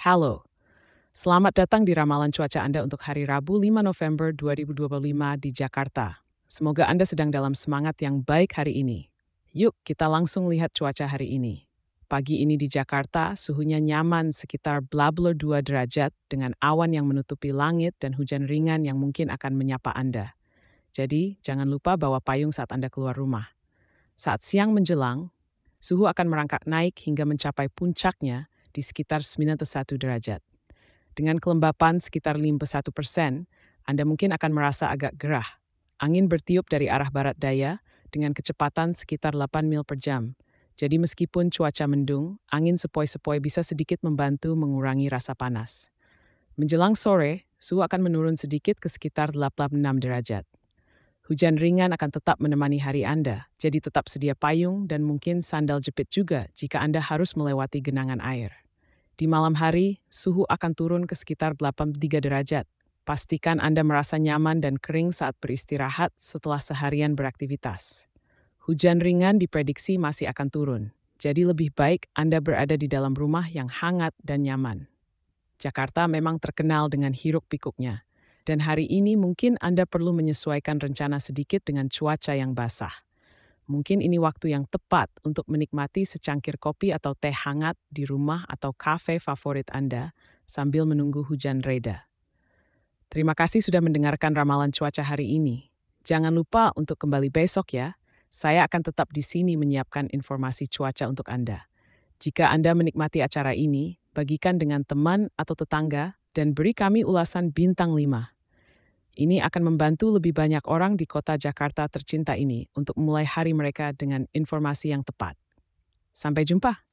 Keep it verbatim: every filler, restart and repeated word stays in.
Halo, selamat datang di ramalan cuaca Anda untuk hari Rabu lima November dua ribu dua puluh lima di Jakarta. Semoga Anda sedang dalam semangat yang baik hari ini. Yuk kita langsung lihat cuaca hari ini. Pagi ini di Jakarta, suhunya nyaman sekitar bla bla dua derajat dengan awan yang menutupi langit dan hujan ringan yang mungkin akan menyapa Anda. Jadi, jangan lupa bawa payung saat Anda keluar rumah. Saat siang menjelang, suhu akan merangkak naik hingga mencapai puncaknya di sekitar sembilan puluh satu derajat. Dengan kelembapan sekitar lima puluh satu persen, Anda mungkin akan merasa agak gerah. Angin bertiup dari arah barat daya dengan kecepatan sekitar delapan mil per jam. Jadi meskipun cuaca mendung, angin sepoi-sepoi bisa sedikit membantu mengurangi rasa panas. Menjelang sore, suhu akan menurun sedikit ke sekitar delapan puluh enam derajat. Hujan ringan akan tetap menemani hari Anda, jadi tetap sedia payung dan mungkin sandal jepit juga jika Anda harus melewati genangan air. Di malam hari, suhu akan turun ke sekitar delapan puluh tiga derajat. Pastikan Anda merasa nyaman dan kering saat beristirahat setelah seharian beraktivitas. Hujan ringan diprediksi masih akan turun, jadi lebih baik Anda berada di dalam rumah yang hangat dan nyaman. Jakarta memang terkenal dengan hiruk-pikuknya, dan hari ini mungkin Anda perlu menyesuaikan rencana sedikit dengan cuaca yang basah. Mungkin ini waktu yang tepat untuk menikmati secangkir kopi atau teh hangat di rumah atau kafe favorit Anda sambil menunggu hujan reda. Terima kasih sudah mendengarkan ramalan cuaca hari ini. Jangan lupa untuk kembali besok ya. Saya akan tetap di sini menyiapkan informasi cuaca untuk Anda. Jika Anda menikmati acara ini, bagikan dengan teman atau tetangga dan beri kami ulasan bintang lima. Ini akan membantu lebih banyak orang di kota Jakarta tercinta ini untuk mulai hari mereka dengan informasi yang tepat. Sampai jumpa!